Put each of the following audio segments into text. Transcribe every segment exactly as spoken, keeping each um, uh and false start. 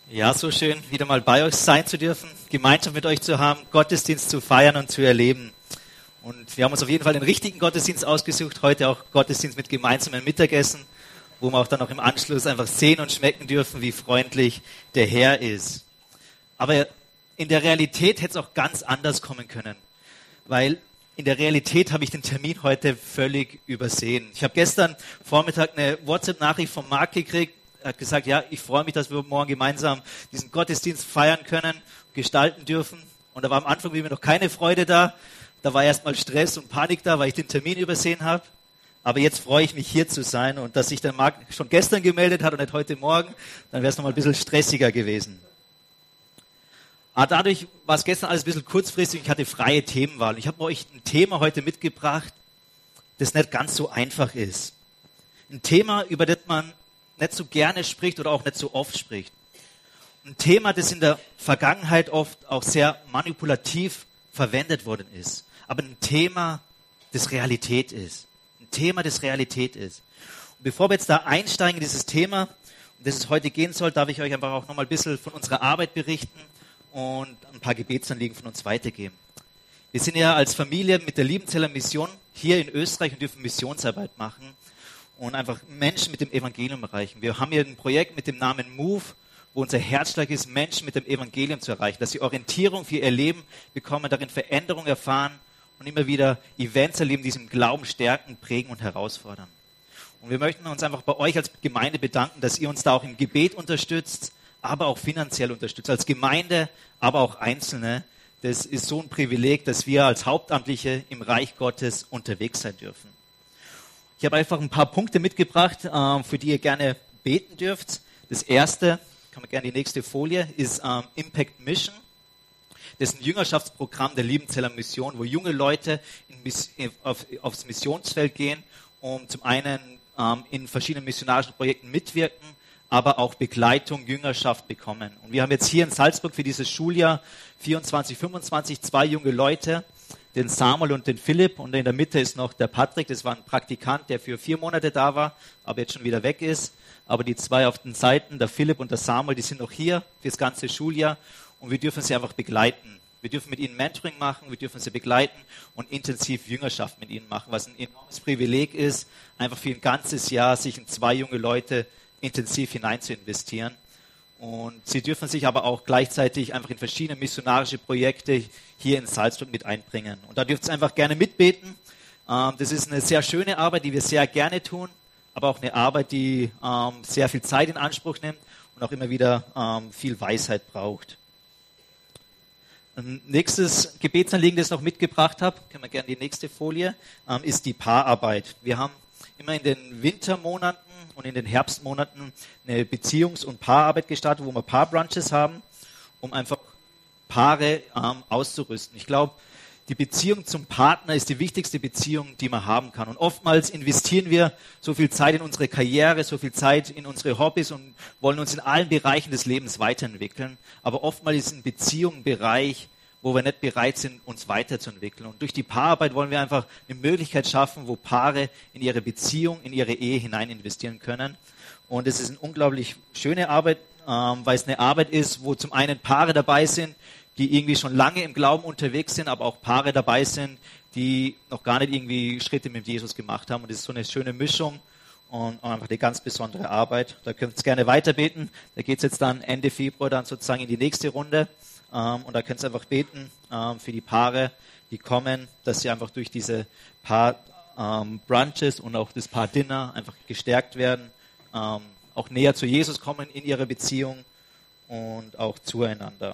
Ja, so schön, wieder mal bei euch sein zu dürfen, Gemeinschaft mit euch zu haben, Gottesdienst zu feiern und zu erleben. Und wir haben uns auf jeden Fall den richtigen Gottesdienst ausgesucht, heute auch Gottesdienst mit gemeinsamen Mittagessen, wo wir auch dann auch im Anschluss einfach sehen und schmecken dürfen, wie freundlich der Herr ist. Aber in der Realität hätte es auch ganz anders kommen können, weil in der Realität habe ich den Termin heute völlig übersehen. Ich habe gestern Vormittag eine WhatsApp-Nachricht vom Marc gekriegt. Er hat gesagt, ja, ich freue mich, dass wir morgen gemeinsam diesen Gottesdienst feiern können, gestalten dürfen. Und da war am Anfang wie mir noch keine Freude da. Da war erstmal Stress und Panik da, weil ich den Termin übersehen habe. Aber jetzt freue ich mich, hier zu sein. Und dass sich der Marc schon gestern gemeldet hat und nicht heute Morgen, dann wäre es nochmal ein bisschen stressiger gewesen. Aber dadurch war es gestern alles ein bisschen kurzfristig. Ich hatte freie Themenwahl. Ich habe euch ein Thema heute mitgebracht, das nicht ganz so einfach ist. Ein Thema, über das man nicht so gerne spricht oder auch nicht so oft spricht. Ein Thema, das in der Vergangenheit oft auch sehr manipulativ verwendet worden ist. Aber ein Thema, das Realität ist. Ein Thema, das Realität ist. Und bevor wir jetzt da einsteigen in dieses Thema, um das es heute gehen soll, darf ich euch einfach auch nochmal ein bisschen von unserer Arbeit berichten und ein paar Gebetsanliegen von uns weitergeben. Wir sind ja als Familie mit der Liebenzeller Mission hier in Österreich und dürfen Missionsarbeit machen und einfach Menschen mit dem Evangelium erreichen. Wir haben hier ein Projekt mit dem Namen Move, wo unser Herzschlag ist, Menschen mit dem Evangelium zu erreichen, dass sie Orientierung für ihr Leben bekommen, darin Veränderung erfahren und immer wieder Events erleben, die sie im Glauben stärken, prägen und herausfordern. Und wir möchten uns einfach bei euch als Gemeinde bedanken, dass ihr uns da auch im Gebet unterstützt, aber auch finanziell unterstützt, als Gemeinde, aber auch Einzelne. Das ist so ein Privileg, dass wir als Hauptamtliche im Reich Gottes unterwegs sein dürfen. Ich habe einfach ein paar Punkte mitgebracht, für die ihr gerne beten dürft. Das erste, kann man gerne die nächste Folie, ist ähm, Impact Mission. Das ist ein Jüngerschaftsprogramm der Liebenzeller Mission, wo junge Leute in, auf, aufs Missionsfeld gehen, um zum einen ähm, in verschiedenen missionarischen Projekten mitwirken, aber auch Begleitung, Jüngerschaft bekommen. Und wir haben jetzt hier in Salzburg für dieses Schuljahr vierundzwanzig, fünfundzwanzig zwei junge Leute, den Samuel und den Philipp, und in der Mitte ist noch der Patrick, das war ein Praktikant, der für vier Monate da war, aber jetzt schon wieder weg ist. Aber die zwei auf den Seiten, der Philipp und der Samuel, die sind noch hier für das ganze Schuljahr und wir dürfen sie einfach begleiten. Wir dürfen mit ihnen Mentoring machen, wir dürfen sie begleiten und intensiv Jüngerschaft mit ihnen machen, was ein enormes Privileg ist, einfach für ein ganzes Jahr sich in zwei junge Leute intensiv hinein zu investieren. Und sie dürfen sich aber auch gleichzeitig einfach in verschiedene missionarische Projekte hier in Salzburg mit einbringen. Und da dürft ihr einfach gerne mitbeten. Das ist eine sehr schöne Arbeit, die wir sehr gerne tun, aber auch eine Arbeit, die sehr viel Zeit in Anspruch nimmt und auch immer wieder viel Weisheit braucht. Ein nächstes Gebetsanliegen, das ich noch mitgebracht habe, können wir gerne die nächste Folie, ist die Paararbeit. Wir haben immer in den Wintermonaten und in den Herbstmonaten eine Beziehungs- und Paararbeit gestartet, wo wir Paarbrunches haben, um einfach Paare ähm, auszurüsten. Ich glaube, die Beziehung zum Partner ist die wichtigste Beziehung, die man haben kann. Und oftmals investieren wir so viel Zeit in unsere Karriere, so viel Zeit in unsere Hobbys und wollen uns in allen Bereichen des Lebens weiterentwickeln. Aber oftmals ist ein Beziehung ein Bereich, wo wir nicht bereit sind, uns weiterzuentwickeln. Und durch die Paararbeit wollen wir einfach eine Möglichkeit schaffen, wo Paare in ihre Beziehung, in ihre Ehe hinein investieren können. Und es ist eine unglaublich schöne Arbeit, ähm, weil es eine Arbeit ist, wo zum einen Paare dabei sind, die irgendwie schon lange im Glauben unterwegs sind, aber auch Paare dabei sind, die noch gar nicht irgendwie Schritte mit Jesus gemacht haben. Und es ist so eine schöne Mischung und einfach eine ganz besondere Arbeit. Da könnt ihr gerne weiterbeten. Da geht es jetzt dann Ende Februar dann sozusagen in die nächste Runde. Um, und da könnt ihr einfach beten um, für die Paare, die kommen, dass sie einfach durch diese Paar um, Brunches und auch das Paar Dinner einfach gestärkt werden, um, auch näher zu Jesus kommen in ihrer Beziehung und auch zueinander.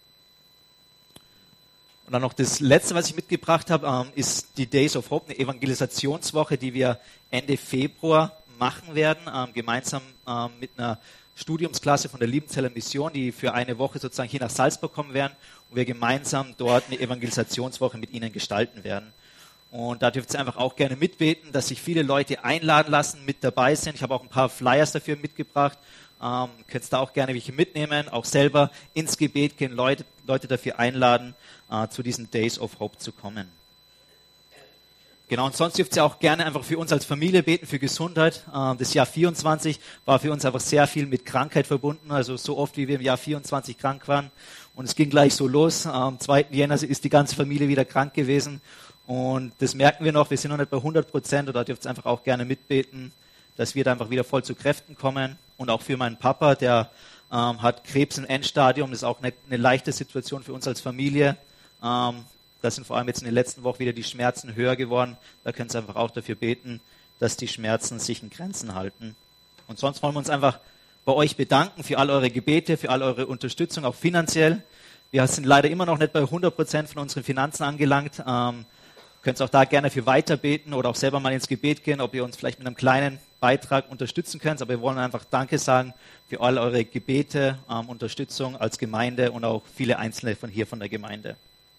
Und dann noch das Letzte, was ich mitgebracht habe, um, ist die Days of Hope, eine Evangelisationswoche, die wir Ende Februar machen werden, um, gemeinsam um, mit einer Studiumsklasse von der Liebenzeller Mission, die für eine Woche sozusagen hier nach Salzburg kommen werden und wir gemeinsam dort eine Evangelisationswoche mit ihnen gestalten werden. Und da dürft ihr einfach auch gerne mitbeten, dass sich viele Leute einladen lassen, mit dabei sind. Ich habe auch ein paar Flyers dafür mitgebracht. Ähm, könnt ihr da auch gerne welche mitnehmen, auch selber ins Gebet gehen, Leute, Leute dafür einladen, äh, zu diesen Days of Hope zu kommen. Genau, und sonst dürft ihr auch gerne einfach für uns als Familie beten, für Gesundheit. Ähm, das Jahr vierundzwanzig war für uns einfach sehr viel mit Krankheit verbunden, also so oft, wie wir im Jahr vierundzwanzig krank waren. Und es ging gleich so los. Am zweiten Jänner ist die ganze Familie wieder krank gewesen. Und das merken wir noch, wir sind noch nicht bei hundert Prozent, oder dürft ihr einfach auch gerne mitbeten, dass wir da einfach wieder voll zu Kräften kommen. Und auch für meinen Papa, der ähm, hat Krebs im Endstadium, das ist auch eine, eine leichte Situation für uns als Familie. Ähm, Da sind vor allem jetzt in der letzten Woche wieder die Schmerzen höher geworden. Da könnt ihr einfach auch dafür beten, dass die Schmerzen sich in Grenzen halten. Und sonst wollen wir uns einfach bei euch bedanken für all eure Gebete, für all eure Unterstützung, auch finanziell. Wir sind leider immer noch nicht bei hundert Prozent von unseren Finanzen angelangt. Ähm, könnt auch da gerne für weiter beten oder auch selber mal ins Gebet gehen, ob ihr uns vielleicht mit einem kleinen Beitrag unterstützen könnt. Aber wir wollen einfach Danke sagen für all eure Gebete, ähm, Unterstützung als Gemeinde und auch viele Einzelne von hier von der Gemeinde.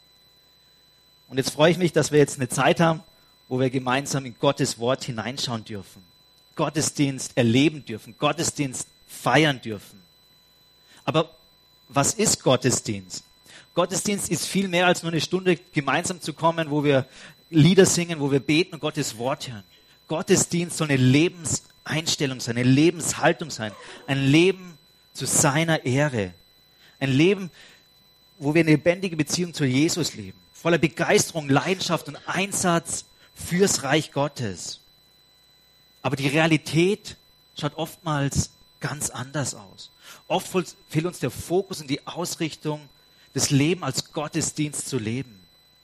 Und jetzt freue ich mich, dass wir jetzt eine Zeit haben, wo wir gemeinsam in Gottes Wort hineinschauen dürfen. Gottesdienst erleben dürfen, Gottesdienst feiern dürfen. Aber was ist Gottesdienst? Gottesdienst ist viel mehr als nur eine Stunde gemeinsam zu kommen, wo wir Lieder singen, wo wir beten und Gottes Wort hören. Gottesdienst soll eine Lebenseinstellung sein, eine Lebenshaltung sein. Ein Leben zu seiner Ehre. Ein Leben, wo wir eine lebendige Beziehung zu Jesus leben. Voller Begeisterung, Leidenschaft und Einsatz fürs Reich Gottes. Aber die Realität schaut oftmals ganz anders aus. Oft fehlt uns der Fokus und die Ausrichtung, das Leben als Gottesdienst zu leben.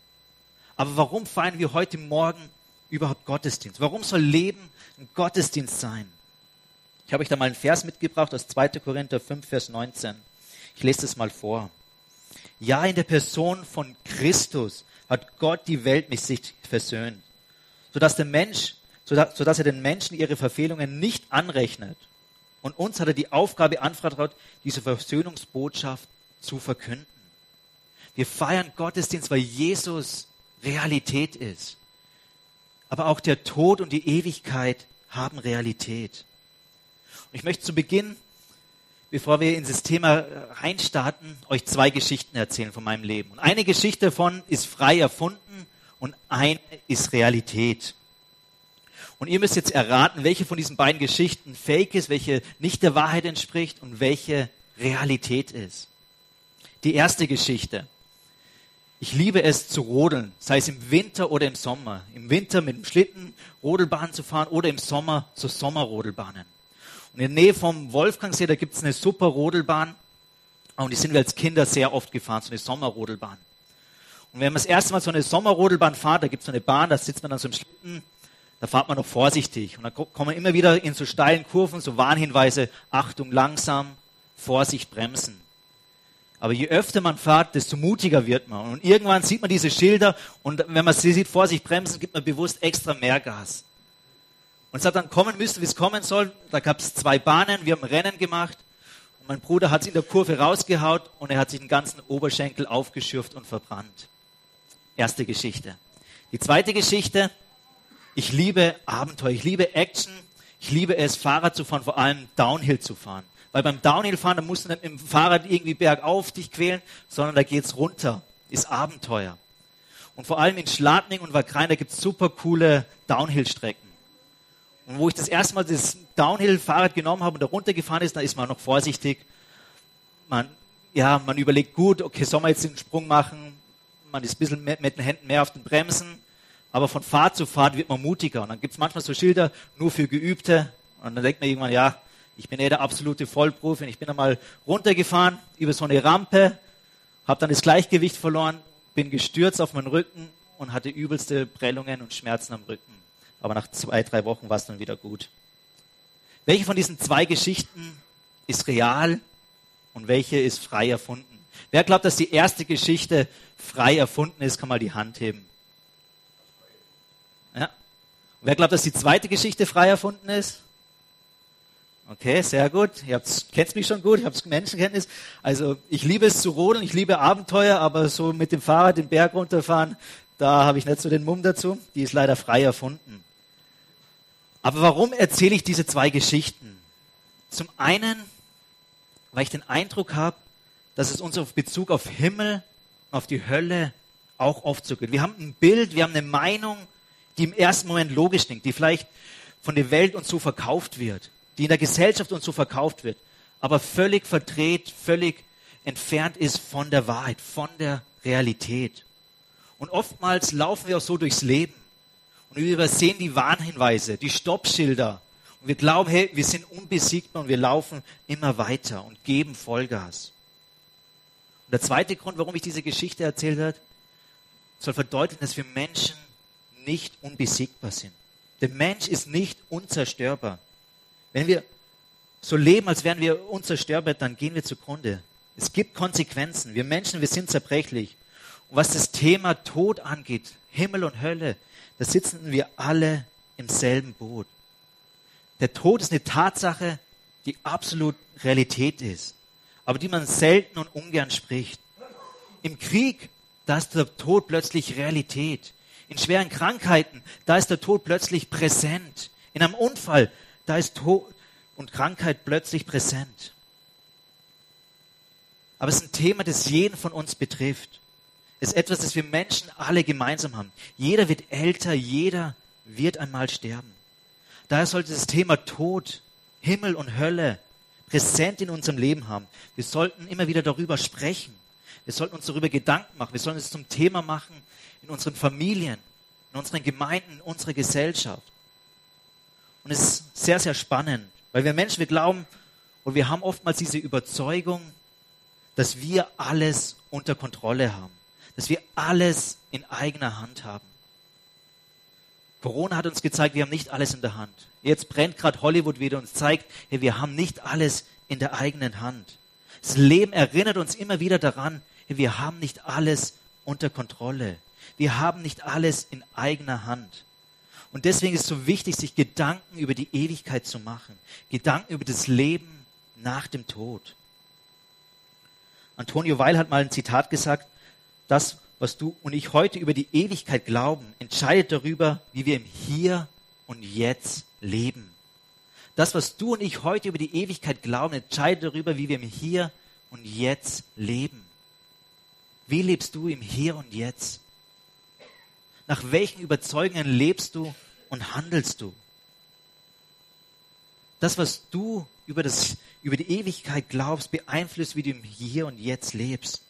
Aber warum feiern wir heute Morgen überhaupt Gottesdienst? Warum soll Leben ein Gottesdienst sein? Ich habe euch da mal einen Vers mitgebracht aus zweiter Korinther fünf, Vers neunzehn. Ich lese das mal vor. Ja, in der Person von Christus hat Gott die Welt mit sich versöhnt, sodass der Mensch, sodass er den Menschen ihre Verfehlungen nicht anrechnet. Und uns hat er die Aufgabe anvertraut, diese Versöhnungsbotschaft zu verkünden. Wir feiern Gottesdienst, weil Jesus Realität ist. Aber auch der Tod und die Ewigkeit haben Realität. Und ich möchte zu Beginn, bevor wir in das Thema reinstarten, euch zwei Geschichten erzählen von meinem Leben. Und eine Geschichte davon ist frei erfunden und eine ist Realität. Und ihr müsst jetzt erraten, welche von diesen beiden Geschichten fake ist, welche nicht der Wahrheit entspricht und welche Realität ist. Die erste Geschichte. Ich liebe es zu rodeln, sei es im Winter oder im Sommer. Im Winter mit dem Schlitten Rodelbahn zu fahren oder im Sommer so Sommerrodelbahnen. Und in der Nähe vom Wolfgangsee, da gibt es eine super Rodelbahn. Und die sind wir als Kinder sehr oft gefahren, so eine Sommerrodelbahn. Und wenn man das erste Mal so eine Sommerrodelbahn fährt, da gibt es so eine Bahn, da sitzt man dann so im Schlitten, da fährt man noch vorsichtig. Und dann kommt man immer wieder in so steilen Kurven, so Warnhinweise, Achtung, langsam, Vorsicht, bremsen. Aber je öfter man fährt, desto mutiger wird man. Und irgendwann sieht man diese Schilder und wenn man sie sieht, Vorsicht, bremsen, gibt man bewusst extra mehr Gas. Und es hat dann kommen müssen, wie es kommen soll. Da gab es zwei Bahnen, wir haben ein Rennen gemacht. Und mein Bruder hat es in der Kurve rausgehaut und er hat sich den ganzen Oberschenkel aufgeschürft und verbrannt. Erste Geschichte. Die zweite Geschichte. Ich liebe Abenteuer, ich liebe Action. Ich liebe es, Fahrrad zu fahren, vor allem Downhill zu fahren. Weil beim Downhill-Fahren, da musst du nicht mit dem Fahrrad irgendwie bergauf dich quälen, sondern da geht's runter. Ist Abenteuer. Und vor allem in Schladming und Wagrain, da gibt's super coole Downhill-Strecken. Und wo ich das erste Mal das Downhill-Fahrrad genommen habe und da runtergefahren ist, da ist man noch vorsichtig. Man, ja, man überlegt gut, okay, soll man jetzt den Sprung machen? Man ist ein bisschen mit, mit den Händen mehr auf den Bremsen. Aber von Fahrt zu Fahrt wird man mutiger. Und dann gibt's manchmal so Schilder, nur für Geübte. Und dann denkt man irgendwann, ja, ich bin eh der absolute Vollprofi. Und ich bin einmal runtergefahren über so eine Rampe, habe dann das Gleichgewicht verloren, bin gestürzt auf meinen Rücken und hatte übelste Prellungen und Schmerzen am Rücken. Aber nach zwei, drei Wochen war es dann wieder gut. Welche von diesen zwei Geschichten ist real und welche ist frei erfunden? Wer glaubt, dass die erste Geschichte frei erfunden ist, kann mal die Hand heben. Ja. Und wer glaubt, dass die zweite Geschichte frei erfunden ist? Okay, sehr gut. Ihr kennt mich schon gut, ich habe Menschenkenntnis. Also ich liebe es zu rodeln, ich liebe Abenteuer, aber so mit dem Fahrrad den Berg runterfahren, da habe ich nicht so den Mumm dazu. Die ist leider frei erfunden. Aber warum erzähle ich diese zwei Geschichten? Zum einen, weil ich den Eindruck habe, dass es uns auf Bezug auf Himmel und auf die Hölle auch oft so geht. Wir haben ein Bild, wir haben eine Meinung die im ersten Moment logisch klingt, die vielleicht von der Welt uns so verkauft wird, die in der Gesellschaft uns so verkauft wird, aber völlig verdreht, völlig entfernt ist von der Wahrheit, von der Realität. Und oftmals laufen wir auch so durchs Leben und wir übersehen die Warnhinweise, die Stoppschilder. Und wir glauben, hey, wir sind unbesiegbar und wir laufen immer weiter und geben Vollgas. Und der zweite Grund, warum ich diese Geschichte erzählt habe, soll verdeutlichen, dass wir Menschen nicht unbesiegbar sind. Der Mensch ist nicht unzerstörbar. Wenn wir so leben, als wären wir unzerstörbar, dann gehen wir zugrunde. Es gibt Konsequenzen. Wir Menschen, wir sind zerbrechlich. Und was das Thema Tod angeht, Himmel und Hölle, da sitzen wir alle im selben Boot. Der Tod ist eine Tatsache, die absolut Realität ist, aber die man selten und ungern spricht. Im Krieg, da ist der Tod plötzlich Realität. In schweren Krankheiten, da ist der Tod plötzlich präsent. In einem Unfall, da ist Tod und Krankheit plötzlich präsent. Aber es ist ein Thema, das jeden von uns betrifft. Es ist etwas, das wir Menschen alle gemeinsam haben. Jeder wird älter, jeder wird einmal sterben. Daher sollte das Thema Tod, Himmel und Hölle präsent in unserem Leben haben. Wir sollten immer wieder darüber sprechen. Wir sollten uns darüber Gedanken machen. Wir sollten es zum Thema machen in unseren Familien, in unseren Gemeinden, in unserer Gesellschaft. Und es ist sehr, sehr spannend, weil wir Menschen, wir glauben und wir haben oftmals diese Überzeugung, dass wir alles unter Kontrolle haben, dass wir alles in eigener Hand haben. Corona hat uns gezeigt, wir haben nicht alles in der Hand. Jetzt brennt gerade Hollywood wieder und zeigt, hey, wir haben nicht alles in der eigenen Hand. Das Leben erinnert uns immer wieder daran, hey, wir haben nicht alles unter Kontrolle. Wir haben nicht alles in eigener Hand. Und deswegen ist es so wichtig, sich Gedanken über die Ewigkeit zu machen. Gedanken über das Leben nach dem Tod. Antonio Weil hat mal ein Zitat gesagt, das, was du und ich heute über die Ewigkeit glauben, entscheidet darüber, wie wir im Hier und Jetzt leben. Das, was du und ich heute über die Ewigkeit glauben, entscheidet darüber, wie wir im Hier und Jetzt leben. Wie lebst du im Hier und Jetzt? Nach welchen Überzeugungen lebst du und handelst du? Das, was du über, das, über die Ewigkeit glaubst, beeinflusst, wie du im Hier und Jetzt lebst.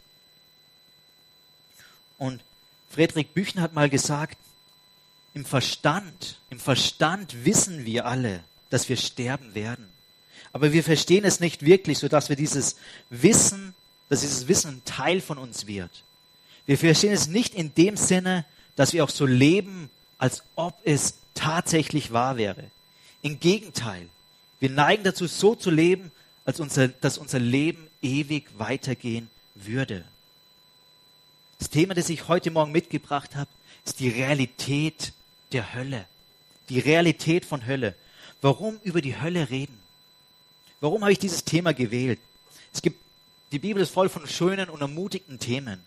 Und Friedrich Büchner hat mal gesagt, im Verstand, im Verstand wissen wir alle, dass wir sterben werden. Aber wir verstehen es nicht wirklich, sodass wir dieses Wissen, dass dieses Wissen ein Teil von uns wird. Wir verstehen es nicht in dem Sinne, dass wir auch so leben, als ob es tatsächlich wahr wäre. Im Gegenteil, wir neigen dazu, so zu leben, als unser, dass unser Leben ewig weitergehen würde. Das Thema, das ich heute Morgen mitgebracht habe, ist die Realität der Hölle. Die Realität von Hölle. Warum über die Hölle reden? Warum habe ich dieses Thema gewählt? Es gibt, die Bibel ist voll von schönen und ermutigenden Themen.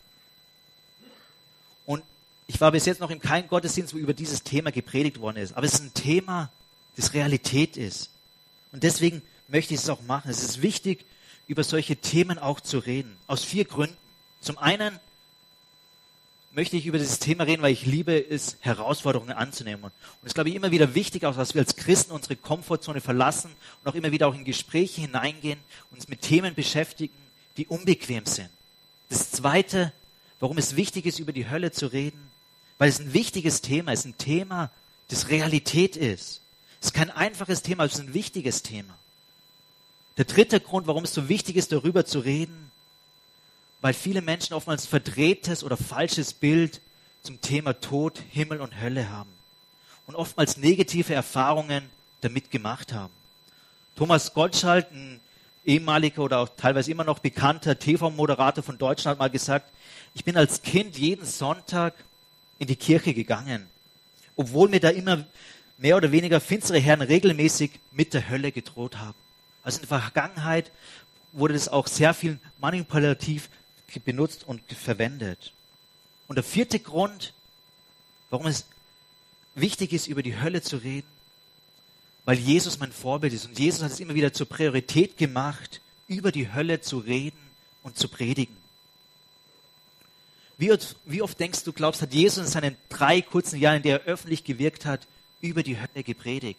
Und ich war bis jetzt noch in keinem Gottesdienst, wo über dieses Thema gepredigt worden ist. Aber es ist ein Thema, das Realität ist. Und deswegen möchte ich es auch machen. Es ist wichtig, über solche Themen auch zu reden. Aus vier Gründen. Zum einen möchte ich über dieses Thema reden, weil ich liebe es, Herausforderungen anzunehmen. Und es ist, glaube ich, immer wieder wichtig, auch dass wir als Christen unsere Komfortzone verlassen und auch immer wieder auch in Gespräche hineingehen und uns mit Themen beschäftigen, die unbequem sind. Das Zweite, warum es wichtig ist, über die Hölle zu reden, weil es ein wichtiges Thema ist, ein Thema, das Realität ist. Es ist kein einfaches Thema, es ist ein wichtiges Thema. Der dritte Grund, warum es so wichtig ist, darüber zu reden, weil viele Menschen oftmals verdrehtes oder falsches Bild zum Thema Tod, Himmel und Hölle haben und oftmals negative Erfahrungen damit gemacht haben. Thomas Gottschalk, ein ehemaliger oder auch teilweise immer noch bekannter T V-Moderator von Deutschland, hat mal gesagt, ich bin als Kind jeden Sonntag in die Kirche gegangen, obwohl mir da immer mehr oder weniger finstere Herren regelmäßig mit der Hölle gedroht haben. Also in der Vergangenheit wurde das auch sehr viel manipulativ benutzt und verwendet. Und der vierte Grund, warum es wichtig ist, über die Hölle zu reden, weil Jesus mein Vorbild ist. Und Jesus hat es immer wieder zur Priorität gemacht, über die Hölle zu reden und zu predigen. Wie oft, wie oft denkst du, glaubst, hat Jesus in seinen drei kurzen Jahren, in denen er öffentlich gewirkt hat, über die Hölle gepredigt?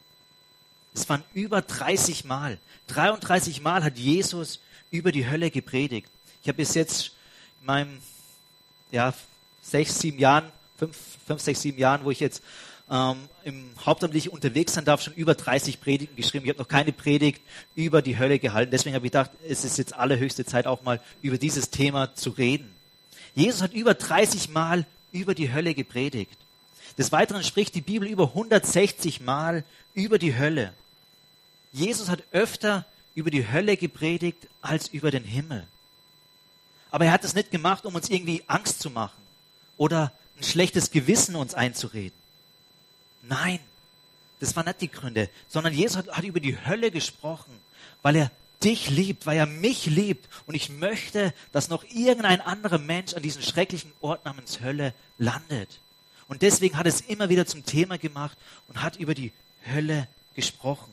Es waren über dreißig Mal. dreiunddreißig Mal hat Jesus über die Hölle gepredigt. Ich habe bis jetzt in meinem, ja, sechs, sieben Jahren, fünf, fünf, sechs, sieben Jahren, wo ich jetzt ähm, im Hauptamtlich unterwegs sein darf, schon über dreißig Predigten geschrieben. Ich habe noch keine Predigt über die Hölle gehalten. Deswegen habe ich gedacht, es ist jetzt allerhöchste Zeit, auch mal über dieses Thema zu reden. Jesus hat über dreißig Mal über die Hölle gepredigt. Des Weiteren spricht die Bibel über hundertsechzig Mal über die Hölle. Jesus hat öfter über die Hölle gepredigt als über den Himmel. Aber er hat es nicht gemacht, um uns irgendwie Angst zu machen oder ein schlechtes Gewissen uns einzureden. Nein, das waren nicht die Gründe, sondern Jesus hat, hat über die Hölle gesprochen, weil er dich liebt, weil er mich liebt. Und ich möchte, dass noch irgendein anderer Mensch an diesem schrecklichen Ort namens Hölle landet. Und deswegen hat es immer wieder zum Thema gemacht und hat über die Hölle gesprochen.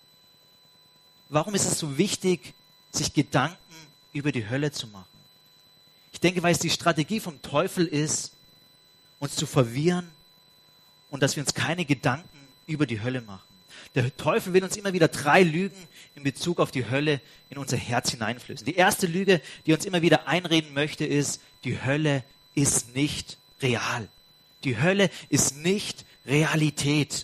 Warum ist es so wichtig, sich Gedanken über die Hölle zu machen? Ich denke, weil es die Strategie vom Teufel ist, uns zu verwirren und dass wir uns keine Gedanken über die Hölle machen. Der Teufel will uns immer wieder drei Lügen in Bezug auf die Hölle in unser Herz hineinflößen. Die erste Lüge, die uns immer wieder einreden möchte, ist, die Hölle ist nicht real. Die Hölle ist nicht Realität.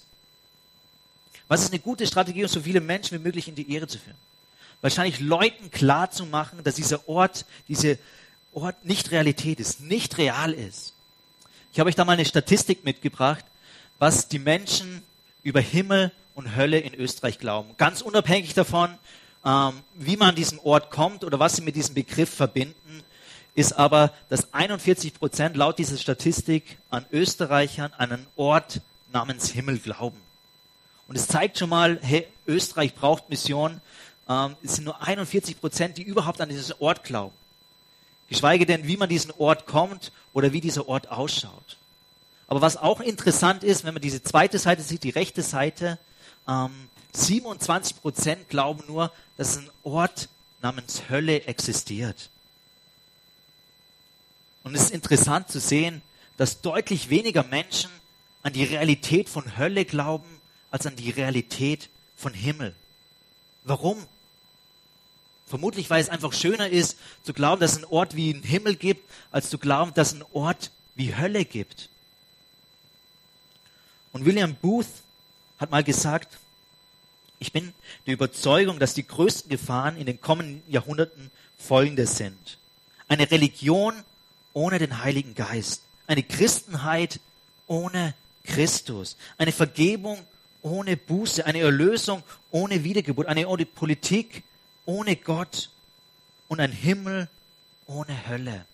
Was ist eine gute Strategie, um so viele Menschen wie möglich in die Irre zu führen? Wahrscheinlich Leuten klar zu machen, dass dieser Ort, dieser Ort nicht Realität ist, nicht real ist. Ich habe euch da mal eine Statistik mitgebracht, was die Menschen über Himmel und Hölle in Österreich glauben. Ganz unabhängig davon, ähm, wie man an diesen Ort kommt oder was sie mit diesem Begriff verbinden, ist aber, dass einundvierzig Prozent laut dieser Statistik an Österreichern an einen Ort namens Himmel glauben. Und es zeigt schon mal, hey, Österreich braucht Mission. Ähm, es sind nur einundvierzig Prozent, die überhaupt an diesen Ort glauben. Geschweige denn, wie man diesen Ort kommt oder wie dieser Ort ausschaut. Aber was auch interessant ist, wenn man diese zweite Seite sieht, die rechte Seite, ähm, siebenundzwanzig Prozent glauben nur, dass ein Ort namens Hölle existiert. Und es ist interessant zu sehen, dass deutlich weniger Menschen an die Realität von Hölle glauben, als an die Realität von Himmel. Warum? Vermutlich, weil es einfach schöner ist, zu glauben, dass es einen Ort wie einen Himmel gibt, als zu glauben, dass es einen Ort wie Hölle gibt. Und William Booth hat mal gesagt, ich bin der Überzeugung, dass die größten Gefahren in den kommenden Jahrhunderten folgende sind. Eine Religion ohne den Heiligen Geist. Eine Christenheit ohne Christus. Eine Vergebung ohne Buße. Eine Erlösung ohne Wiedergeburt. Eine Politik ohne Gott. Und ein Himmel ohne Hölle.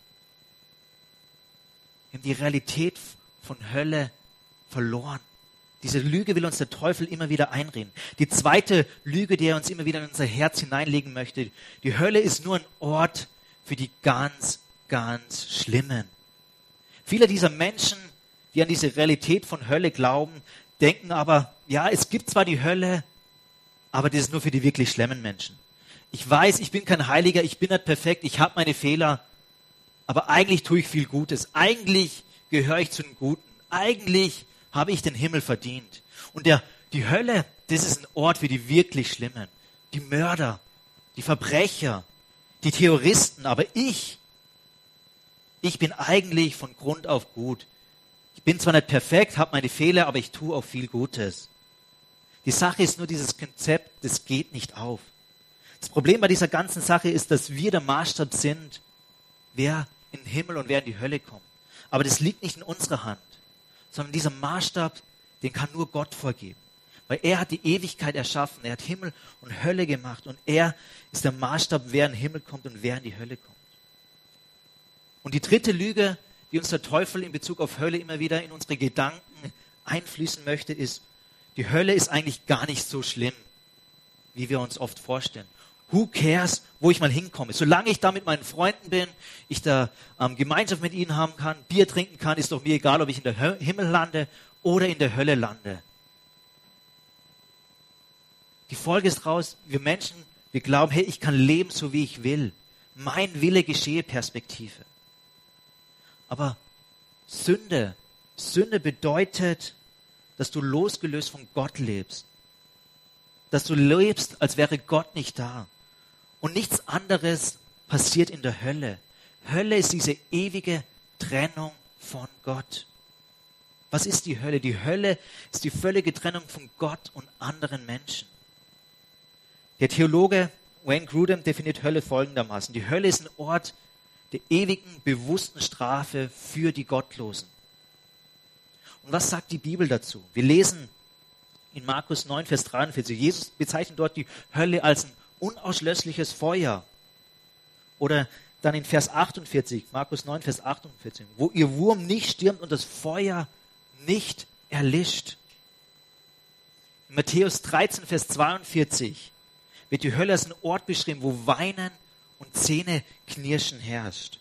Wir haben die Realität von Hölle verloren. Diese Lüge will uns der Teufel immer wieder einreden. Die zweite Lüge, die er uns immer wieder in unser Herz hineinlegen möchte, die Hölle ist nur ein Ort für die ganz, ganz Schlimmen. Viele dieser Menschen, die an diese Realität von Hölle glauben, denken aber, ja, es gibt zwar die Hölle, aber das ist nur für die wirklich schlimmen Menschen. Ich weiß, ich bin kein Heiliger, ich bin nicht perfekt, ich habe meine Fehler, aber eigentlich tue ich viel Gutes. Eigentlich gehöre ich zu den Guten. Eigentlich habe ich den Himmel verdient. Und der, die Hölle, das ist ein Ort für die wirklich Schlimmen. Die Mörder, die Verbrecher, die Terroristen. Aber ich, ich bin eigentlich von Grund auf gut. Ich bin zwar nicht perfekt, habe meine Fehler, aber ich tue auch viel Gutes. Die Sache ist nur dieses Konzept, das geht nicht auf. Das Problem bei dieser ganzen Sache ist, dass wir der Maßstab sind, wer in den Himmel und wer in die Hölle kommt. Aber das liegt nicht in unserer Hand. Sondern dieser Maßstab, den kann nur Gott vorgeben. Weil er hat die Ewigkeit erschaffen, er hat Himmel und Hölle gemacht und er ist der Maßstab, wer in den Himmel kommt und wer in die Hölle kommt. Und die dritte Lüge, die uns der Teufel in Bezug auf Hölle immer wieder in unsere Gedanken einfließen möchte, ist, die Hölle ist eigentlich gar nicht so schlimm, wie wir uns oft vorstellen. Who cares, wo ich mal hinkomme? Solange ich da mit meinen Freunden bin, ich da ähm, Gemeinschaft mit ihnen haben kann, Bier trinken kann, ist doch mir egal, ob ich in der Hö- Himmel lande oder in der Hölle lande. Die Folge ist raus, wir Menschen, wir glauben, hey, ich kann leben, so wie ich will. Mein Wille geschehe Perspektive. Aber Sünde, Sünde bedeutet, dass du losgelöst von Gott lebst. Dass du lebst, als wäre Gott nicht da. Und nichts anderes passiert in der Hölle. Hölle ist diese ewige Trennung von Gott. Was ist die Hölle? Die Hölle ist die völlige Trennung von Gott und anderen Menschen. Der Theologe Wayne Grudem definiert Hölle folgendermaßen. Die Hölle ist ein Ort der ewigen, bewussten Strafe für die Gottlosen. Und was sagt die Bibel dazu? Wir lesen in Markus neun, Vers dreiundvierzig. Jesus bezeichnet dort die Hölle als ein unauslöschliches Feuer. Oder dann in Vers achtundvierzig, Markus neun, Vers achtundvierzig, wo ihr Wurm nicht stirbt und das Feuer nicht erlischt. In Matthäus dreizehn, Vers zweiundvierzig wird die Hölle als ein Ort beschrieben, wo Weinen und Zähneknirschen herrscht.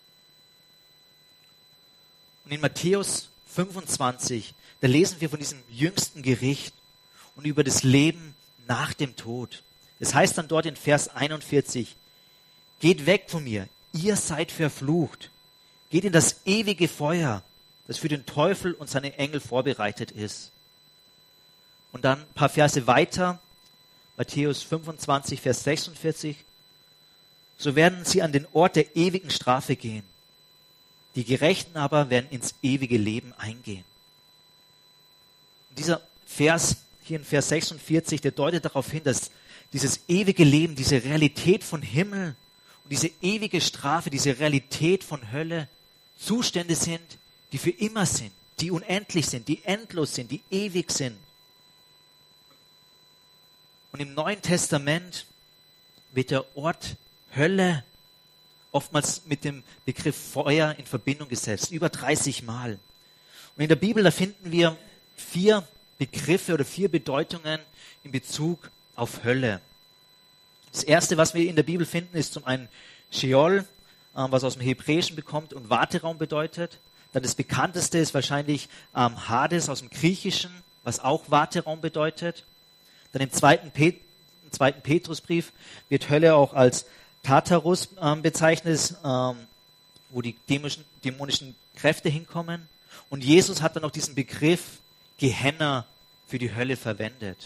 Und in Matthäus fünfundzwanzig, da lesen wir von diesem jüngsten Gericht und über das Leben nach dem Tod. Es heißt dann dort in Vers einundvierzig, geht weg von mir, ihr seid verflucht. Geht in das ewige Feuer, das für den Teufel und seine Engel vorbereitet ist. Und dann ein paar Verse weiter, Matthäus fünfundzwanzig, Vers sechsundvierzig. So werden sie an den Ort der ewigen Strafe gehen. Die Gerechten aber werden ins ewige Leben eingehen. Und dieser Vers, hier in Vers sechsundvierzig, der deutet darauf hin, dass dieses ewige Leben, diese Realität von Himmel und diese ewige Strafe, diese Realität von Hölle Zustände sind, die für immer sind, die unendlich sind, die endlos sind, die ewig sind. Und im Neuen Testament wird der Ort Hölle oftmals mit dem Begriff Feuer in Verbindung gesetzt, über dreißig Mal. Und in der Bibel, da finden wir vier Begriffe oder vier Bedeutungen in Bezug auf Hölle. Das erste, was wir in der Bibel finden, ist zum einen Sheol, was aus dem Hebräischen bekommt und Warteraum bedeutet. Dann das bekannteste ist wahrscheinlich ähm, Hades aus dem Griechischen, was auch Warteraum bedeutet. Dann im zweiten, Pet- im zweiten Petrusbrief wird Hölle auch als Tartarus ähm, bezeichnet, ähm, wo die dämonischen, dämonischen Kräfte hinkommen. Und Jesus hat dann noch diesen Begriff Gehenna für die Hölle verwendet.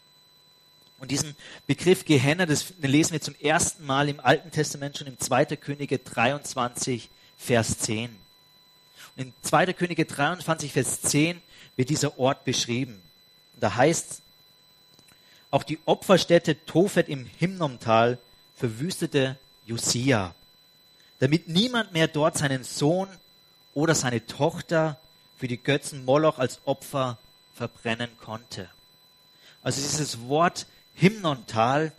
Und diesen Begriff Gehenna, das lesen wir zum ersten Mal im Alten Testament schon im zweiten Könige dreiundzwanzig, Vers zehn. Und in zweiten Könige dreiundzwanzig, Vers zehn wird dieser Ort beschrieben. Und da heißt, auch die Opferstätte Tophet im Hinnomtal verwüstete Josia, damit niemand mehr dort seinen Sohn oder seine Tochter für die Götzen Moloch als Opfer verbrennen konnte. Also dieses Wort Himnontal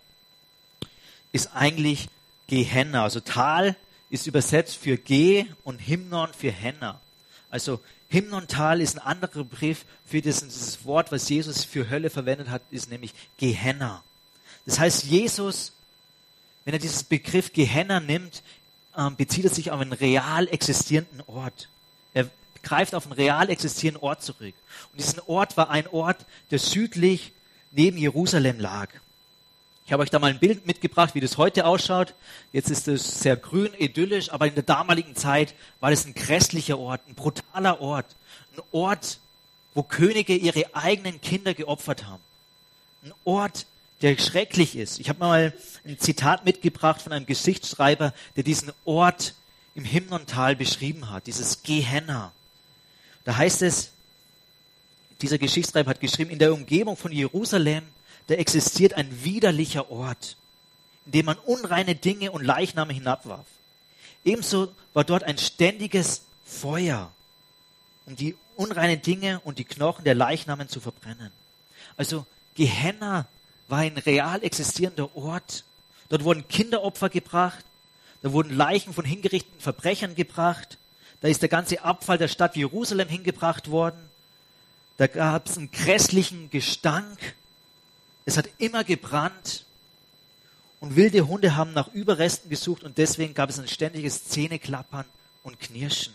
ist eigentlich Gehenna. Also Tal ist übersetzt für Ge und Himnon für Henna. Also Himnontal ist ein anderer Begriff für das, dieses Wort, was Jesus für Hölle verwendet hat, ist nämlich Gehenna. Das heißt, Jesus, wenn er diesen Begriff Gehenna nimmt, ähm, bezieht er sich auf einen real existierenden Ort. Er greift auf einen real existierenden Ort zurück. Und diesen Ort war ein Ort, der südlich neben Jerusalem lag. Ich habe euch da mal ein Bild mitgebracht, wie das heute ausschaut. Jetzt ist es sehr grün, idyllisch, aber in der damaligen Zeit war das ein grässlicher Ort, ein brutaler Ort. Ein Ort, wo Könige ihre eigenen Kinder geopfert haben. Ein Ort, der schrecklich ist. Ich habe mal ein Zitat mitgebracht von einem Geschichtsschreiber, der diesen Ort im Himnontal beschrieben hat, dieses Gehenna. Da heißt es, dieser Geschichtsschreiber hat geschrieben, in der Umgebung von Jerusalem, da existiert ein widerlicher Ort, in dem man unreine Dinge und Leichname hinabwarf. Ebenso war dort ein ständiges Feuer, um die unreinen Dinge und die Knochen der Leichnamen zu verbrennen. Also Gehenna war ein real existierender Ort. Dort wurden Kinderopfer gebracht, da wurden Leichen von hingerichteten Verbrechern gebracht, da ist der ganze Abfall der Stadt Jerusalem hingebracht worden. Da gab es einen grässlichen Gestank. Es hat immer gebrannt. Und wilde Hunde haben nach Überresten gesucht und deswegen gab es ein ständiges Zähneklappern und Knirschen.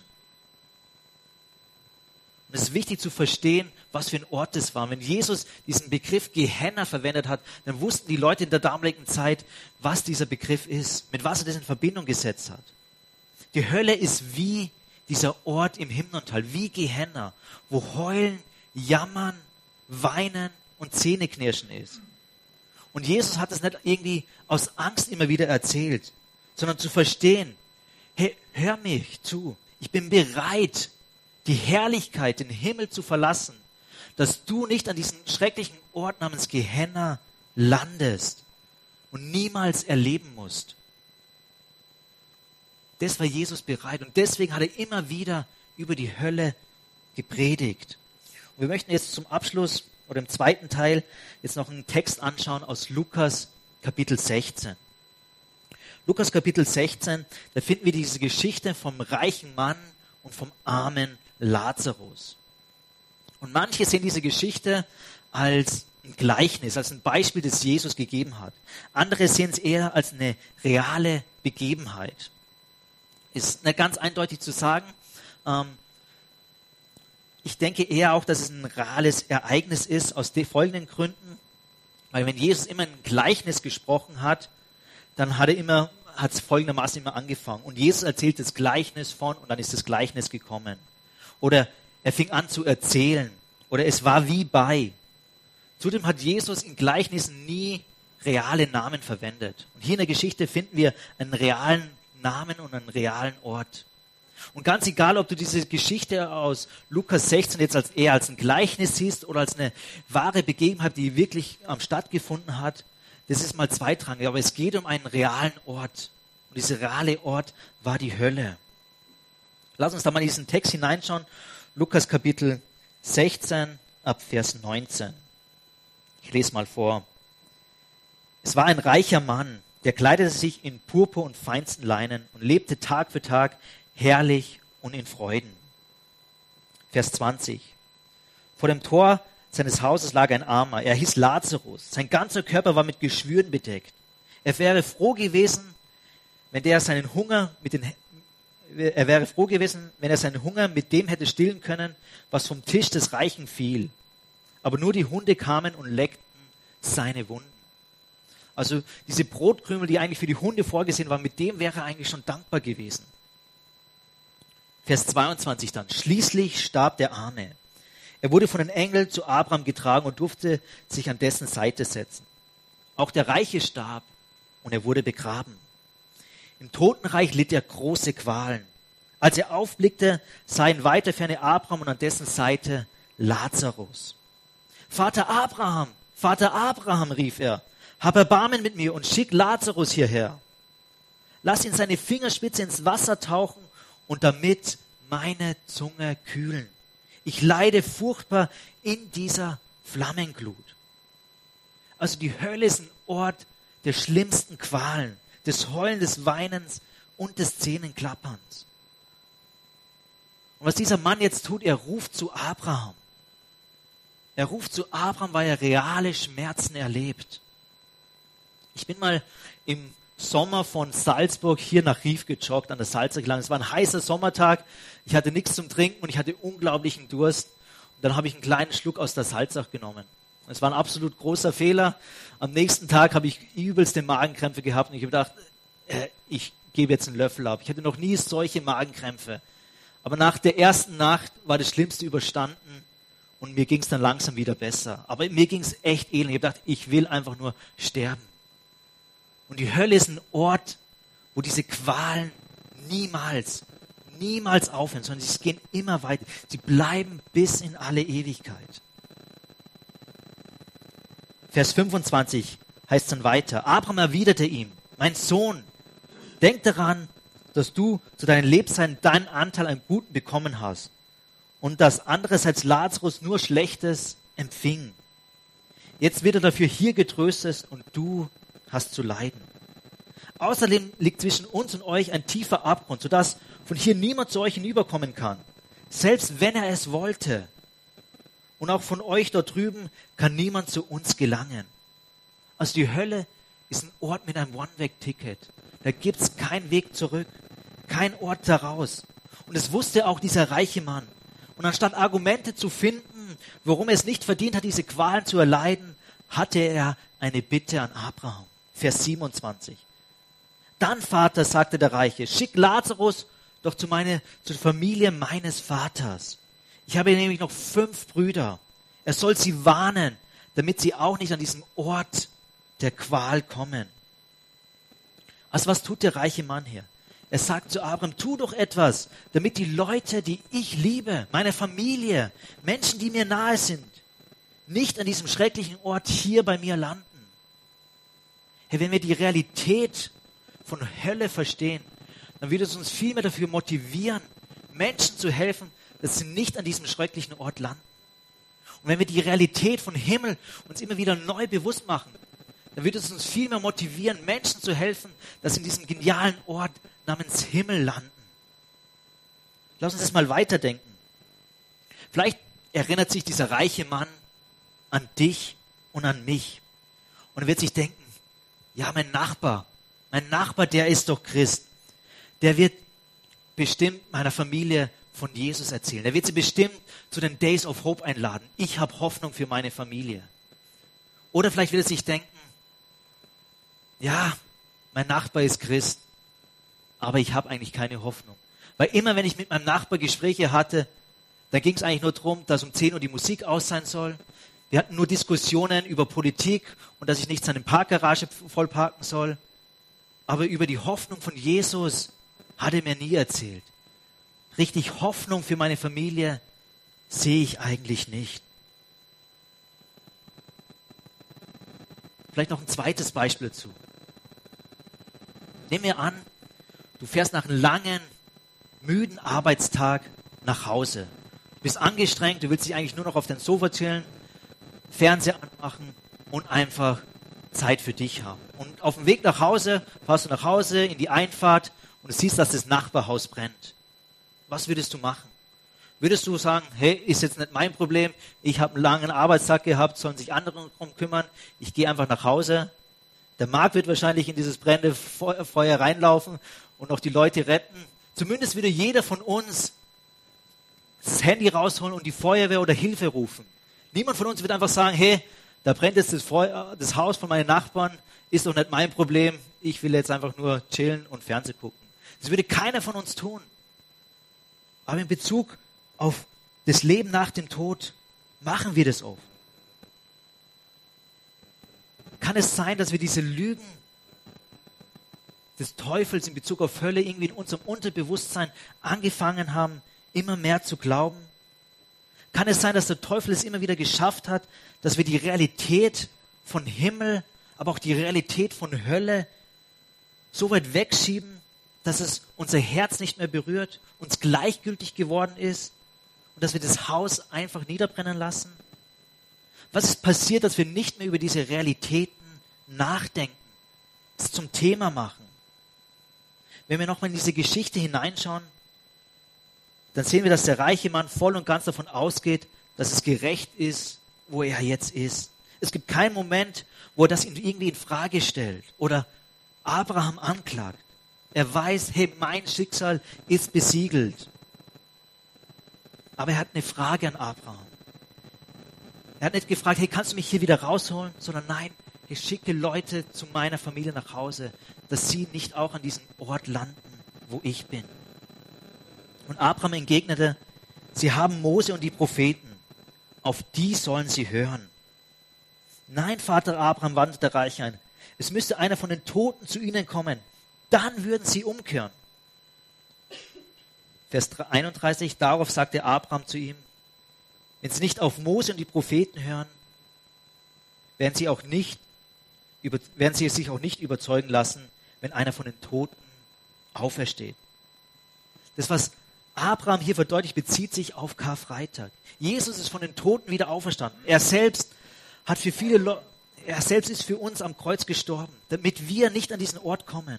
Und es ist wichtig zu verstehen, was für ein Ort das war. Wenn Jesus diesen Begriff Gehenna verwendet hat, dann wussten die Leute in der damaligen Zeit, was dieser Begriff ist, mit was er das in Verbindung gesetzt hat. Die Hölle ist wie dieser Ort im Himmeltal, wie Gehenna, wo Heulen, Jammern, Weinen und Zähneknirschen ist. Und Jesus hat es nicht irgendwie aus Angst immer wieder erzählt, sondern zu verstehen, hey, hör mich zu, ich bin bereit, die Herrlichkeit, den Himmel zu verlassen, dass du nicht an diesem schrecklichen Ort namens Gehenna landest und niemals erleben musst. Das war Jesus bereit und deswegen hat er immer wieder über die Hölle gepredigt. Und wir möchten jetzt zum Abschluss oder im zweiten Teil jetzt noch einen Text anschauen aus Lukas Kapitel sechzehn. Lukas Kapitel sechzehn, da finden wir diese Geschichte vom reichen Mann und vom armen Lazarus. Und manche sehen diese Geschichte als ein Gleichnis, als ein Beispiel, das Jesus gegeben hat. Andere sehen es eher als eine reale Begebenheit. Ist nicht ganz eindeutig zu sagen. Ähm, ich denke eher auch, dass es ein reales Ereignis ist, aus den folgenden Gründen. Weil wenn Jesus immer ein Gleichnis gesprochen hat, dann hat er immer, hat es folgendermaßen immer angefangen. Und Jesus erzählt das Gleichnis von und dann ist das Gleichnis gekommen. Oder er fing an zu erzählen. Oder es war wie bei. Zudem hat Jesus in Gleichnissen nie reale Namen verwendet. Und hier in der Geschichte finden wir einen realen Namen und einen realen Ort. Und ganz egal, ob du diese Geschichte aus Lukas sechzehn jetzt als, eher als ein Gleichnis siehst oder als eine wahre Begebenheit, die wirklich ähm, stattgefunden hat, das ist mal zweitrangig. Aber es geht um einen realen Ort. Und dieser reale Ort war die Hölle. Lass uns da mal in diesen Text hineinschauen. Lukas Kapitel sechzehn ab Vers neunzehn. Ich lese mal vor. Es war ein reicher Mann, der kleidete sich in Purpur und feinsten Leinen und lebte Tag für Tag herrlich und in Freuden. Vers zwanzig. Vor dem Tor seines Hauses lag ein Armer. Er hieß Lazarus. Sein ganzer Körper war mit Geschwüren bedeckt. Er wäre froh gewesen, wenn der seinen Hunger mit den Er wäre froh gewesen, wenn er seinen Hunger mit dem hätte stillen können, was vom Tisch des Reichen fiel. Aber nur die Hunde kamen und leckten seine Wunden. Also diese Brotkrümel, die eigentlich für die Hunde vorgesehen waren, mit dem wäre er eigentlich schon dankbar gewesen. Vers zweiundzwanzig dann. Schließlich starb der Arme. Er wurde von den Engeln zu Abraham getragen und durfte sich an dessen Seite setzen. Auch der Reiche starb und er wurde begraben. Im Totenreich litt er große Qualen. Als er aufblickte, sah in weiter Ferne Abraham und an dessen Seite Lazarus. Vater Abraham, Vater Abraham, rief er, hab Erbarmen mit mir und schick Lazarus hierher. Lass ihn seine Fingerspitze ins Wasser tauchen und damit meine Zunge kühlen. Ich leide furchtbar in dieser Flammenglut. Also die Hölle ist ein Ort der schlimmsten Qualen, des Heulen, des Weinens und des Zähnenklapperns. Und was dieser Mann jetzt tut, er ruft zu Abraham. Er ruft zu Abraham, weil er reale Schmerzen erlebt. Ich bin mal im Sommer von Salzburg hier nach Rief gejoggt, an der Salzach gelangt. Es war ein heißer Sommertag. Ich hatte nichts zum Trinken und ich hatte unglaublichen Durst. Und dann habe ich einen kleinen Schluck aus der Salzach genommen. Es war ein absolut großer Fehler. Am nächsten Tag habe ich übelste Magenkrämpfe gehabt und ich habe gedacht, äh, ich gebe jetzt einen Löffel ab. Ich hatte noch nie solche Magenkrämpfe. Aber nach der ersten Nacht war das Schlimmste überstanden und mir ging es dann langsam wieder besser. Aber mir ging es echt elend. Ich habe gedacht, ich will einfach nur sterben. Und die Hölle ist ein Ort, wo diese Qualen niemals, niemals aufhören, sondern sie gehen immer weiter. Sie bleiben bis in alle Ewigkeit. Vers fünfundzwanzig heißt dann weiter. Abraham erwiderte ihm, mein Sohn, denk daran, dass du zu deinen Lebzeiten deinen Anteil an Guten bekommen hast und dass andererseits Lazarus nur Schlechtes empfing. Jetzt wird er dafür hier getröstet und du hast zu leiden. Außerdem liegt zwischen uns und euch ein tiefer Abgrund, sodass von hier niemand zu euch hinüberkommen kann, selbst wenn er es wollte. Und auch von euch dort drüben kann niemand zu uns gelangen. Also die Hölle ist ein Ort mit einem One-Way-Ticket. Da gibt es keinen Weg zurück, kein Ort daraus. Und es wusste auch dieser reiche Mann. Und anstatt Argumente zu finden, warum er es nicht verdient hat, diese Qualen zu erleiden, hatte er eine Bitte an Abraham. Vers siebenundzwanzig. Dann, Vater, sagte der Reiche, schick Lazarus doch zu meine, zur Familie meines Vaters. Ich habe nämlich noch fünf Brüder. Er soll sie warnen, damit sie auch nicht an diesen Ort der Qual kommen. Also was tut der reiche Mann hier? Er sagt zu Abraham, tu doch etwas, damit die Leute, die ich liebe, meine Familie, Menschen, die mir nahe sind, nicht an diesem schrecklichen Ort hier bei mir landen. Hey, wenn wir die Realität von Hölle verstehen, dann wird es uns viel mehr dafür motivieren, Menschen zu helfen, dass sie nicht an diesem schrecklichen Ort landen. Und wenn wir die Realität von Himmel uns immer wieder neu bewusst machen, dann wird es uns viel mehr motivieren, Menschen zu helfen, dass sie in diesem genialen Ort namens Himmel landen. Lass uns das mal weiterdenken. Vielleicht erinnert sich dieser reiche Mann an dich und an mich. Und er wird sich denken, ja, mein Nachbar, mein Nachbar, der ist doch Christ. Der wird bestimmt meiner Familie von Jesus erzählen. Der wird sie bestimmt zu den Days of Hope einladen. Ich habe Hoffnung für meine Familie. Oder vielleicht wird er sich denken, ja, mein Nachbar ist Christ, aber ich habe eigentlich keine Hoffnung. Weil immer, wenn ich mit meinem Nachbar Gespräche hatte, da ging es eigentlich nur darum, dass um zehn Uhr die Musik aus sein soll. Wir hatten nur Diskussionen über Politik und dass ich nicht seine Parkgarage vollparken soll. Aber über die Hoffnung von Jesus hat er mir nie erzählt. Richtig Hoffnung für meine Familie sehe ich eigentlich nicht. Vielleicht noch ein zweites Beispiel dazu. Nimm mir an, du fährst nach einem langen, müden Arbeitstag nach Hause. Du bist angestrengt, du willst dich eigentlich nur noch auf dein Sofa chillen, Fernseher anmachen und einfach Zeit für dich haben. Und auf dem Weg nach Hause, fährst du nach Hause in die Einfahrt und du siehst, dass das Nachbarhaus brennt. Was würdest du machen? Würdest du sagen, hey, ist jetzt nicht mein Problem, ich habe einen langen Arbeitstag gehabt, sollen sich andere darum kümmern, ich gehe einfach nach Hause. Der Marc wird wahrscheinlich in dieses brennende Feuer reinlaufen und auch die Leute retten. Zumindest würde jeder von uns das Handy rausholen und die Feuerwehr oder Hilfe rufen. Niemand von uns wird einfach sagen, hey, da brennt jetzt das, Feuer, das Haus von meinen Nachbarn, ist doch nicht mein Problem, ich will jetzt einfach nur chillen und Fernsehen gucken. Das würde keiner von uns tun. Aber in Bezug auf das Leben nach dem Tod machen wir das oft. Kann es sein, dass wir diese Lügen des Teufels in Bezug auf Hölle irgendwie in unserem Unterbewusstsein angefangen haben, immer mehr zu glauben? Kann es sein, dass der Teufel es immer wieder geschafft hat, dass wir die Realität von Himmel, aber auch die Realität von Hölle so weit wegschieben, dass es unser Herz nicht mehr berührt, uns gleichgültig geworden ist und dass wir das Haus einfach niederbrennen lassen? Was ist passiert, dass wir nicht mehr über diese Realitäten nachdenken, es zum Thema machen? Wenn wir nochmal in diese Geschichte hineinschauen, dann sehen wir, dass der reiche Mann voll und ganz davon ausgeht, dass es gerecht ist, wo er jetzt ist. Es gibt keinen Moment, wo er das irgendwie in Frage stellt oder Abraham anklagt. Er weiß, hey, mein Schicksal ist besiegelt. Aber er hat eine Frage an Abraham. Er hat nicht gefragt, hey, kannst du mich hier wieder rausholen? Sondern nein, ich schicke Leute zu meiner Familie nach Hause, dass sie nicht auch an diesem Ort landen, wo ich bin. Und Abraham entgegnete, sie haben Mose und die Propheten, auf die sollen sie hören. Nein, Vater Abraham, wandte der Reiche ein, es müsste einer von den Toten zu ihnen kommen, dann würden sie umkehren. Vers einunddreißig, darauf sagte Abraham zu ihm, wenn sie nicht auf Mose und die Propheten hören, werden sie, auch nicht, werden sie sich auch nicht überzeugen lassen, wenn einer von den Toten aufersteht. Das, was Abraham hier verdeutlicht, bezieht sich auf Karfreitag. Jesus ist von den Toten wieder auferstanden. Er selbst hat für viele Le- er selbst ist für uns am Kreuz gestorben, damit wir nicht an diesen Ort kommen.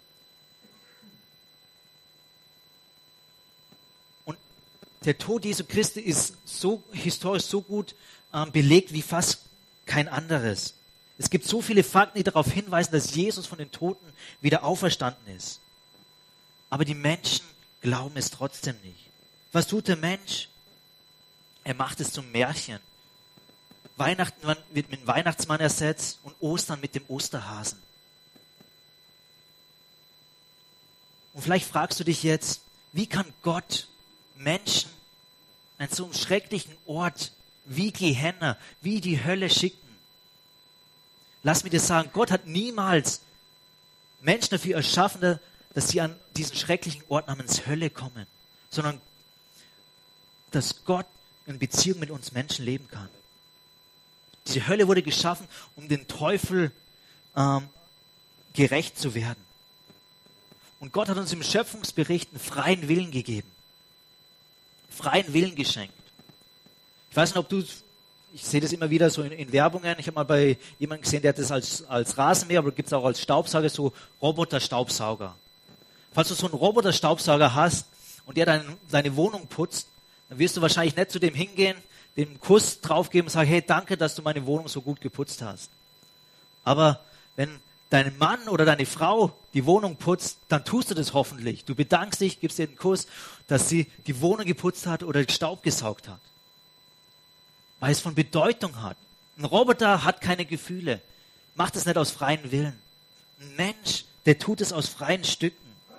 Und der Tod Jesu Christi ist so historisch so gut ähm, belegt wie fast kein anderes. Es gibt so viele Fakten, die darauf hinweisen, dass Jesus von den Toten wieder auferstanden ist. Aber die Menschen glauben es trotzdem nicht. Was tut der Mensch? Er macht es zum Märchen. Weihnachten wird mit dem Weihnachtsmann ersetzt und Ostern mit dem Osterhasen. Und vielleicht fragst du dich jetzt, Wie kann Gott Menschen an so einem schrecklichen Ort wie Gehenna, wie die Hölle schicken? Lass mich dir sagen, Gott hat niemals Menschen dafür erschaffen, dass sie an diesen schrecklichen Ort namens Hölle kommen, sondern dass Gott in Beziehung mit uns Menschen leben kann. Diese Hölle wurde geschaffen, um den Teufel ähm, gerecht zu werden. Und Gott hat uns im Schöpfungsbericht einen freien Willen gegeben. Freien Willen geschenkt. Ich weiß nicht, ob du, ich sehe das immer wieder so in, in Werbungen, ich habe mal bei jemandem gesehen, der hat das als, als Rasenmäher, aber gibt es auch als Staubsauger, so Roboter-Staubsauger. Falls du so einen Roboter-Staubsauger hast und der dein, deine Wohnung putzt, dann wirst du wahrscheinlich nicht zu dem hingehen, dem einen Kuss draufgeben und sagen, hey, danke, dass du meine Wohnung so gut geputzt hast. Aber wenn dein Mann oder deine Frau die Wohnung putzt, dann tust du das hoffentlich. Du bedankst dich, gibst ihr einen Kuss, dass sie die Wohnung geputzt hat oder Staub gesaugt hat. Weil es von Bedeutung hat. Ein Roboter hat keine Gefühle, macht es nicht aus freiem Willen. Ein Mensch, der tut es aus freien Stücken.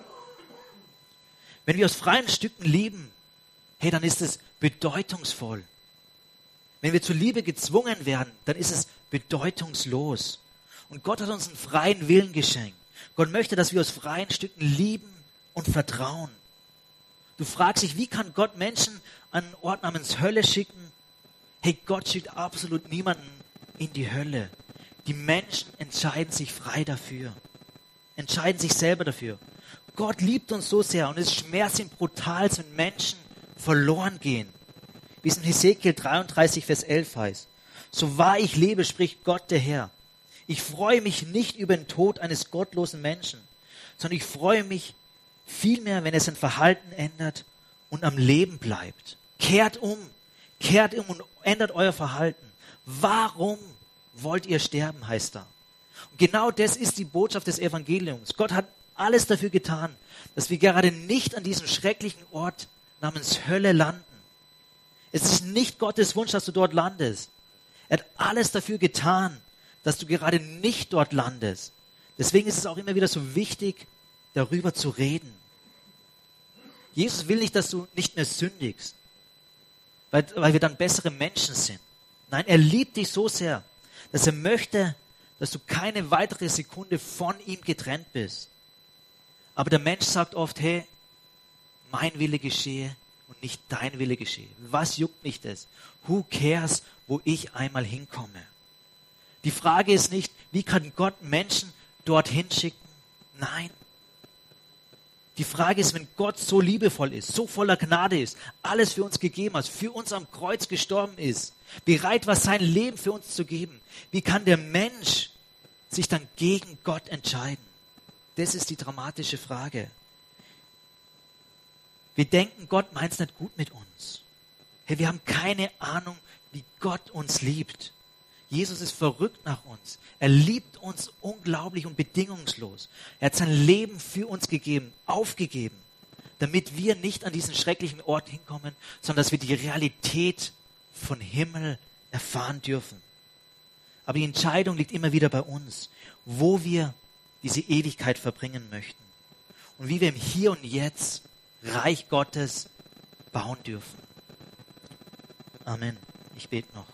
Wenn wir aus freien Stücken lieben, hey, dann ist es bedeutungsvoll. Wenn wir zur Liebe gezwungen werden, dann ist es bedeutungslos. Und Gott hat uns einen freien Willen geschenkt. Gott möchte, dass wir aus freien Stücken lieben und vertrauen. Du fragst dich, wie kann Gott Menschen an einen Ort namens Hölle schicken? Hey, Gott schickt absolut niemanden in die Hölle. Die Menschen entscheiden sich frei dafür. Entscheiden sich selber dafür. Gott liebt uns so sehr und es schmerzt ihn brutal, wenn Menschen verloren gehen. Wie es in Hesekiel dreiunddreißig, Vers elf heißt. So wahr ich lebe, spricht Gott der Herr. Ich freue mich nicht über den Tod eines gottlosen Menschen, sondern ich freue mich vielmehr, wenn er sein Verhalten ändert und am Leben bleibt. Kehrt um, kehrt um und ändert euer Verhalten. Warum wollt ihr sterben, heißt da. Und genau das ist die Botschaft des Evangeliums. Gott hat alles dafür getan, dass wir gerade nicht an diesem schrecklichen Ort namens Hölle landen. Es ist nicht Gottes Wunsch, dass du dort landest. Er hat alles dafür getan, dass du gerade nicht dort landest. Deswegen ist es auch immer wieder so wichtig, darüber zu reden. Jesus will nicht, dass du nicht mehr sündigst, weil, weil wir dann bessere Menschen sind. Nein, er liebt dich so sehr, dass er möchte, dass du keine weitere Sekunde von ihm getrennt bist. Aber der Mensch sagt oft, hey, mein Wille geschehe und nicht dein Wille geschehe. Was juckt mich das? Who cares, wo ich einmal hinkomme? Die Frage ist nicht, wie kann Gott Menschen dorthin schicken? Nein. Die Frage ist, wenn Gott so liebevoll ist, so voller Gnade ist, alles für uns gegeben hat, für uns am Kreuz gestorben ist, bereit war, sein Leben für uns zu geben, wie kann der Mensch sich dann gegen Gott entscheiden? Das ist die dramatische Frage. Wir denken, Gott meint es nicht gut mit uns. Hey, wir haben keine Ahnung, wie Gott uns liebt. Jesus ist verrückt nach uns. Er liebt uns unglaublich und bedingungslos. Er hat sein Leben für uns gegeben, aufgegeben, damit wir nicht an diesen schrecklichen Ort hinkommen, sondern dass wir die Realität von Himmel erfahren dürfen. Aber die Entscheidung liegt immer wieder bei uns, wo wir diese Ewigkeit verbringen möchten und wie wir im Hier und Jetzt Reich Gottes bauen dürfen. Amen. Ich bete noch.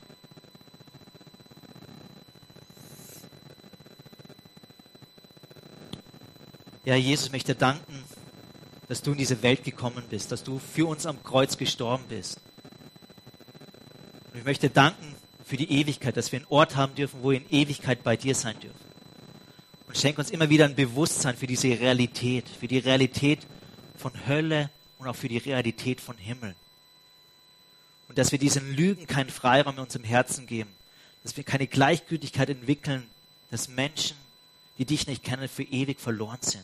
Ja, Jesus, ich möchte danken, dass du in diese Welt gekommen bist, dass du für uns am Kreuz gestorben bist. Und ich möchte danken für die Ewigkeit, dass wir einen Ort haben dürfen, wo wir in Ewigkeit bei dir sein dürfen. Und schenk uns immer wieder ein Bewusstsein für diese Realität, für die Realität von Hölle und auch für die Realität von Himmel. Und dass wir diesen Lügen keinen Freiraum in unserem Herzen geben, dass wir keine Gleichgültigkeit entwickeln, dass Menschen, die dich nicht kennen, für ewig verloren sind.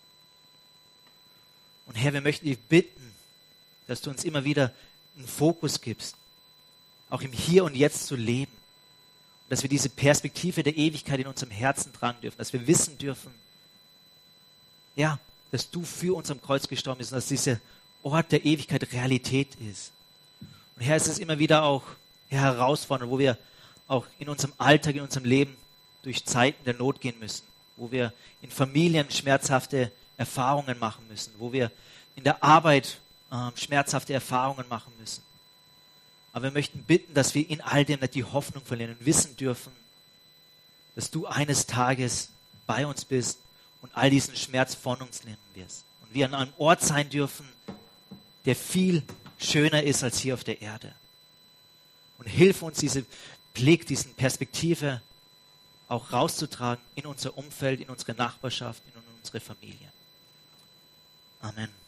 Und Herr, wir möchten dich bitten, dass du uns immer wieder einen Fokus gibst, auch im Hier und Jetzt zu leben. Und dass wir diese Perspektive der Ewigkeit in unserem Herzen tragen dürfen, dass wir wissen dürfen, ja, dass du für uns am Kreuz gestorben bist und dass dieser Ort der Ewigkeit Realität ist. Und Herr, es ist immer wieder auch ja, herausfordernd, wo wir auch in unserem Alltag, in unserem Leben durch Zeiten der Not gehen müssen, wo wir in Familien schmerzhafte Erfahrungen machen müssen, wo wir in der Arbeit äh, schmerzhafte Erfahrungen machen müssen. Aber wir möchten bitten, dass wir in all dem nicht die Hoffnung verlieren und wissen dürfen, dass du eines Tages bei uns bist und all diesen Schmerz von uns nehmen wirst. Und wir an einem Ort sein dürfen, der viel schöner ist als hier auf der Erde. Und hilf uns, diese Blick, diesen Perspektive auch rauszutragen in unser Umfeld, in unsere Nachbarschaft, in unsere Familie. Amen.